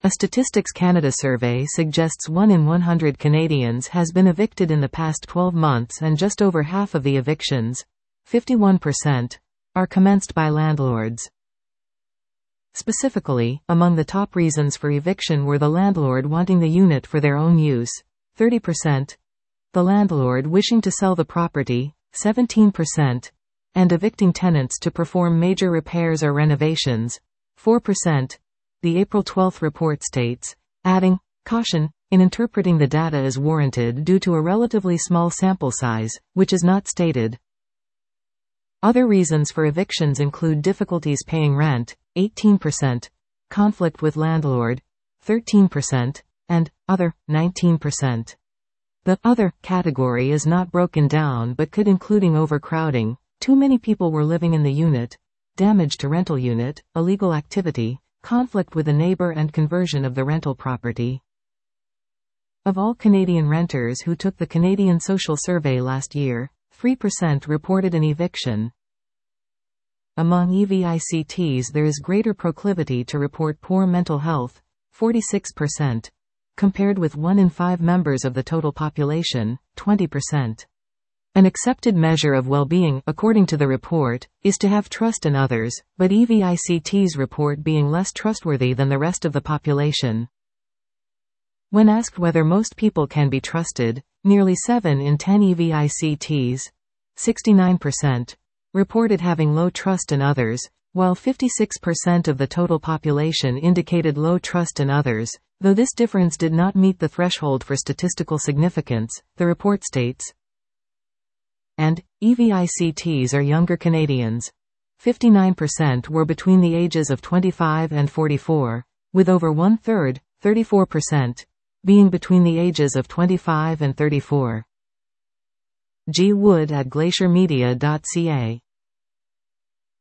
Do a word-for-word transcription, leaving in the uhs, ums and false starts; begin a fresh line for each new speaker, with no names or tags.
A Statistics Canada survey suggests one in one hundred Canadians has been evicted in the past twelve months, and just over half of the evictions, fifty-one percent, are commenced by landlords. Specifically, among the top reasons for eviction were the landlord wanting the unit for their own use, thirty percent, the landlord wishing to sell the property, seventeen percent, and evicting tenants to perform major repairs or renovations, four percent. The April twelfth report states, adding, "Caution, in interpreting the data is warranted due to a relatively small sample size, which is not stated." Other reasons for evictions include difficulties paying rent, eighteen percent, conflict with landlord, thirteen percent, and other, nineteen percent. The other category is not broken down but could including overcrowding, too many people were living in the unit, damage to rental unit, illegal activity, conflict with a neighbor, and conversion of the rental property. Of all Canadian renters who took the Canadian Social Survey last year, three percent reported an eviction. Among E V I C Ts there is greater proclivity to report poor mental health, forty-six percent, compared with one in five members of the total population, twenty percent. An accepted measure of well-being, according to the report, is to have trust in others, but E V I C Ts report being less trustworthy than the rest of the population. When asked whether most people can be trusted, nearly seven in ten E V I C Ts, sixty-nine percent, reported having low trust in others, while fifty-six percent of the total population indicated low trust in others. Though this difference did not meet the threshold for statistical significance, the report states, and E V I C Ts are younger Canadians. fifty-nine percent were between the ages of twenty-five and forty-four, with over one-third, thirty-four percent, being between the ages of twenty-five and thirty-four. G. Wood at glacier media dot c a